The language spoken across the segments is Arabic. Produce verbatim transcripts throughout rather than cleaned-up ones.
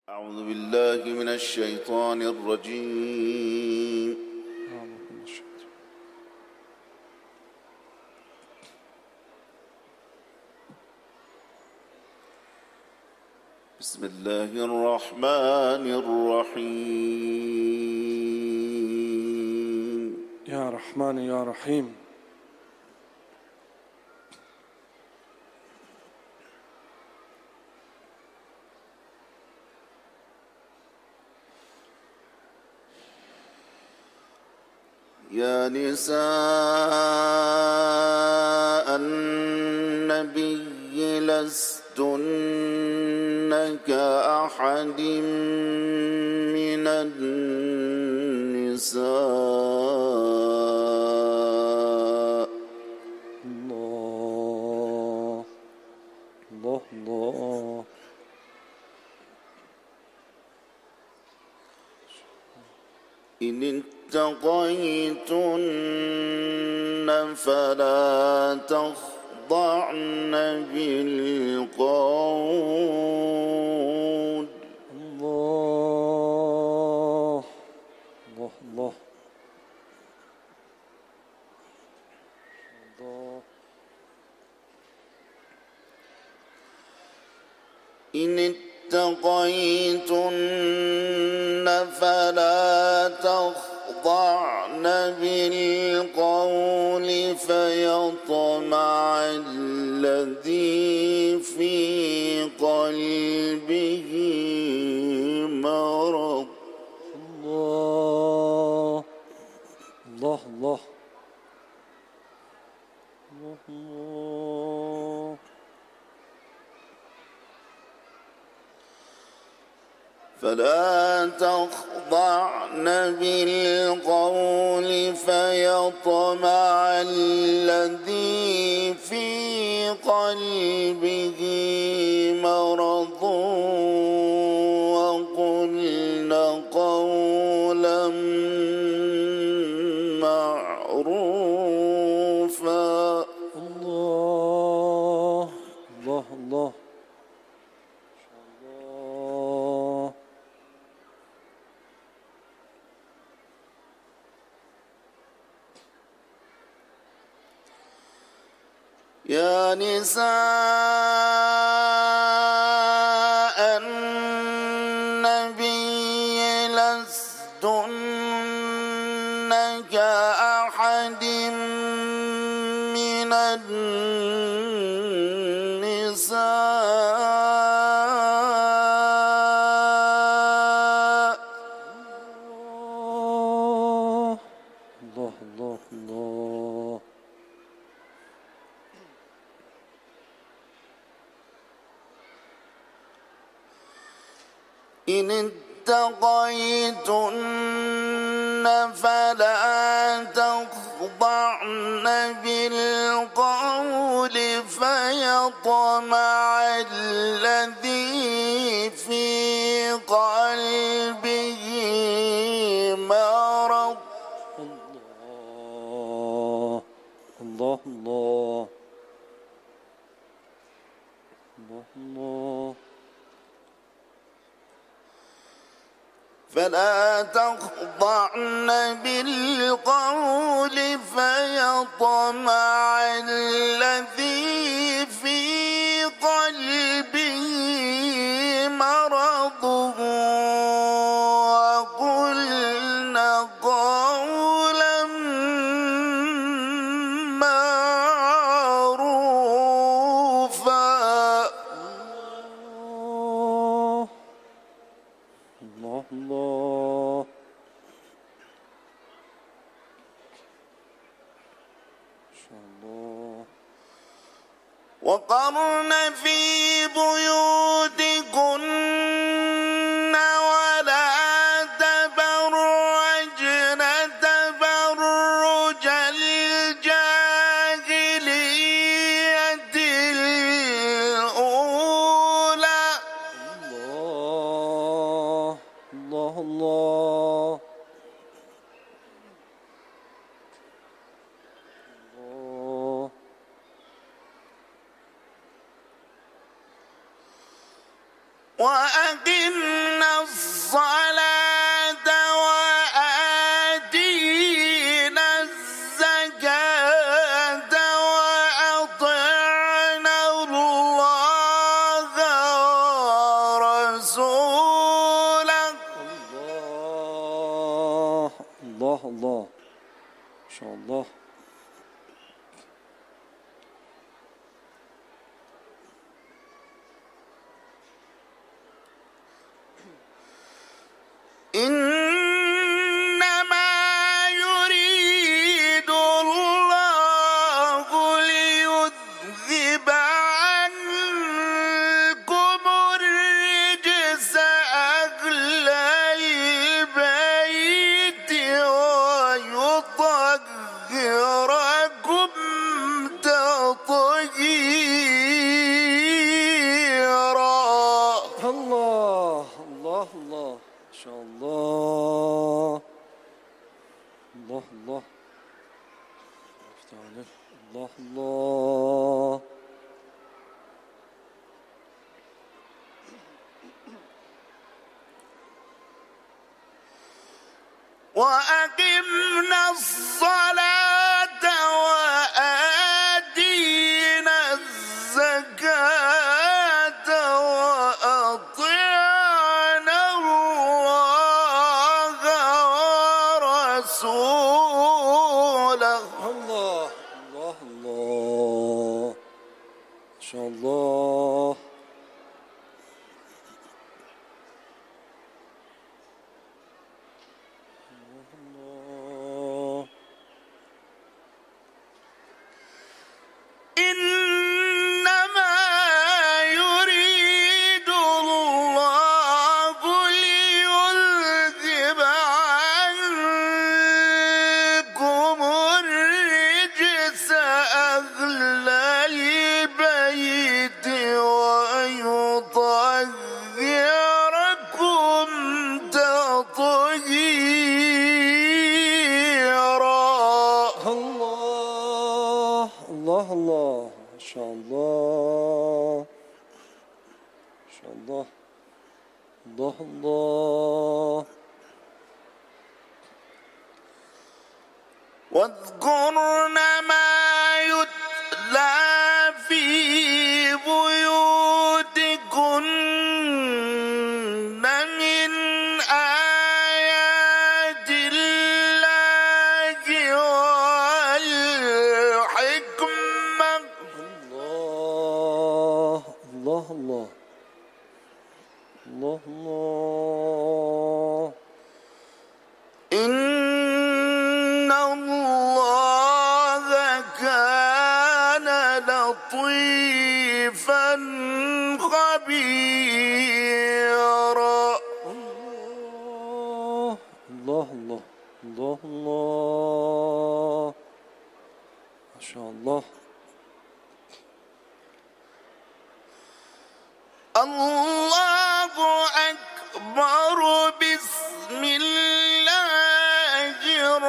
أعوذ بالله من الشيطان الرجيم. بسم الله الرحمن الرحيم. يا رحمن يا رحيم. يا نساء النبي لستن كأحد من النساء. الله الله الله. إن اتقيتن فلا تخضعن بالقول. الله الله الله الله. إن اتقيتن فلا تخضعن بالقول فيطمع الذي في قلبه مرض. الله الله الله الله. فلا تخضعن بالقول فيطمع الذي في قلبه مرض وقلن قولا معروفا. الله الله الله. يا نساء النبي لستن كأحد من النساء. الله الله الله. إن اتقيتن فلا تخضعن بالقول فيطمع الذي في قلبه مرض. الله الله الله الله الله. فلا تخضعن بالقول فيطمع الذي في قلبه مرض وقلن قولا معروفا. الله الله. إن شاء الله. وقرن في بيوتكن ولا تبرجن تبرج الجاهلية الأولى. الله الله الله الله. وأقمنا رسوله الله الله الله ما شاء الله. إنما يريد الله ليذهب عنكم الرجس أهل البيت ويطهركم تطهيرا. الله الله الله ما شاء الله. الله الله افتح عليك. الله الله وأقمنا الصلاة وآتينا الزكاة وأطعنا الله ورسوله. الله الله الله ما شاء الله. الله إنما يريد الله ليذهب عنكم الرجس أهل البيت ويطهركم تطهيرا. الله الله الله ما شاء الله ما شاء الله. الله الله واذكرن ما يتلى في بيوتكن من آيات الله والحكمة. الله الله الله الله الله إن الله كان لطيفا خبيرا. الله الله الله الله الله ما شاء الله. الله أكبر. بسم الله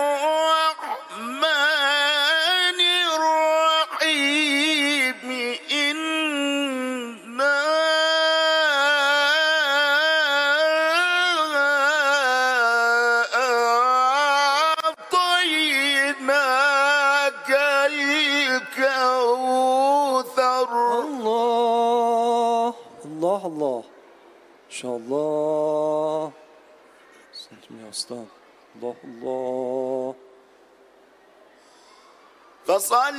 الرحمن الرحيم. إنا أعطيناك الكوثر. الله الله الله ما شاء الله. أحسنتم يا أستاذ. الله الله فصل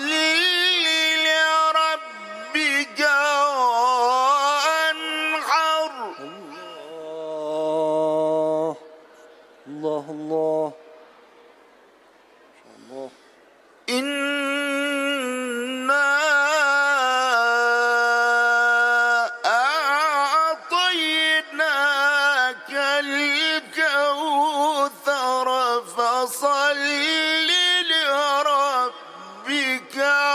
لربك وانحر. الله الله الله ما شاء الله. إنا أعطيناك الكوثر فصل لربك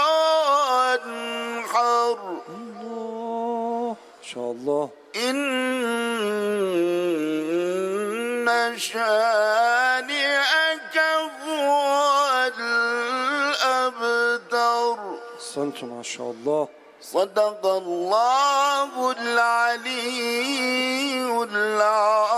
وانحر. الله ما شاء الله. إن شانئك هو الأبتر. أحسنتم ما شاء الله. صدق الله العلي العظيم.